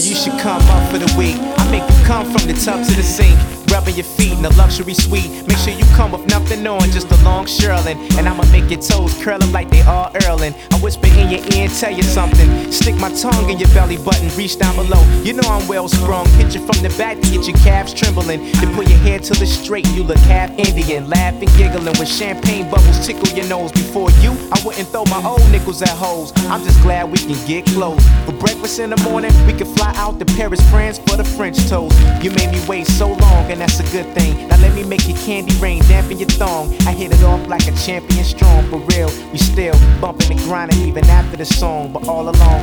You should come up for the week. I make you come from the tub to the sink, rubbing your feet in a luxury suite. Make sure you come with nothing on, just a long shearling. And I'ma make your toes curl up like they are Erling. I whisper in your ear and tell you something. Stick my tongue in your belly button, reach down below. You know I'm well sprung. Hit you from the back to get your calves trembling. Then pull your hair till it's straight, you look half Indian. Laughing, giggling when champagne bubbles tickle your nose. Before you, I wouldn't throw my old nickels at hoes. I'm just glad we can get close. For breakfast in the morning, we can fly out to Paris, France for the French toast. You made me wait so long, and that's a good thing. Now let me make your candy rain, dampen your thong. I hit it off like a champion strong. For real, we still bumping and grinding even after the song. But all along,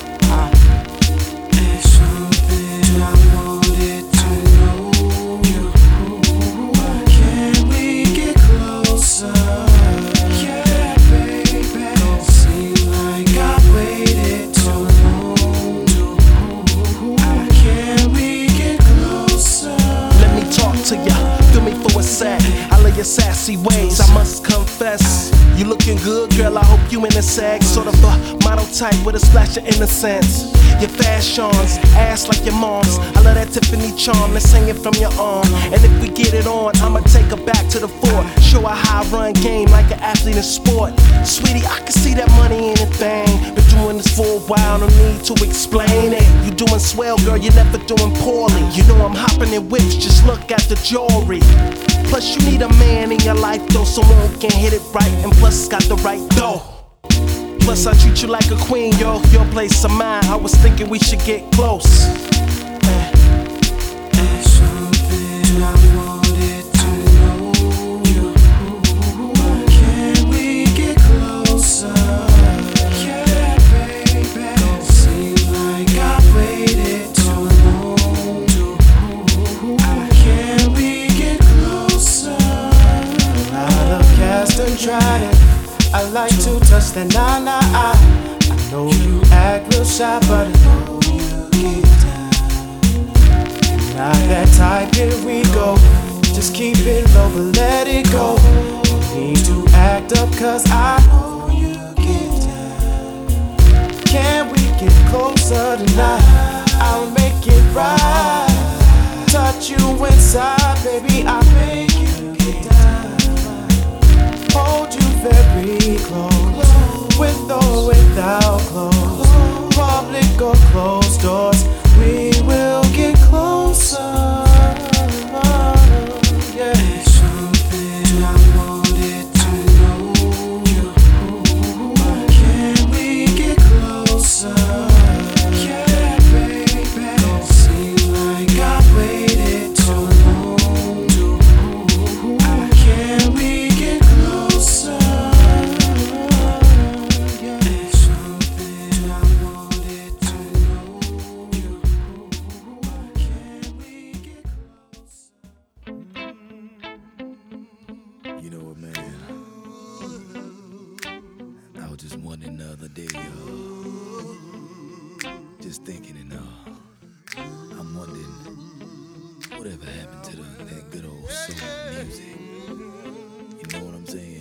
There's something I wanted to know you. Can we get closer? Yeah, baby. Don't seem like I waited too long. Can we get closer? Let me talk to ya, feel me for a sec. I love your sassy ways, I must confess. You looking good, girl, I hope you in a sag. Sort of a model type with a splash of innocence. Your fashions, ass like your mom's. I love that Tiffany charm that's hanging from your arm. And if we get it on, I'ma take her back to the fort. Show her how I run game like an athlete in sport. Sweetie, I can see that money in a thing. Been doing this for a while, no need to explain it. You doing swell, girl, you're never doing poorly. You know I'm hopping in whips, just look at the jewelry. Plus you need a man in your life though, someone who can hit it right and plus got the right dough. Plus I treat you like a queen, yo, your place or mine. I was thinking we should get close. There's something I wanted to know you. Can we get closer? Yeah, baby. Don't seem like I waited too long. Can we get closer? I love cast and tried it. I like to touch the na-na. I know you act real shy, but I know you get down. You're not that type, here we go. Just keep it low, but let it go. No need to act up, cause I know you get down. Can we get closer tonight? I'll make it right. Touch you inside, baby, I make you get down. Hold you very close, with or without clothes, public or closed doors, we will get closer. Yeah. There's something I wanted to know you. Can we get closer? Yeah, baby. Don't seem like I waited too long. Can we get closer? There's something I wanted to know you. Can we get closer? You know what, man? I was just wondering the other day, just thinking and I'm wondering whatever happened to that good old soul music. You know what I'm saying?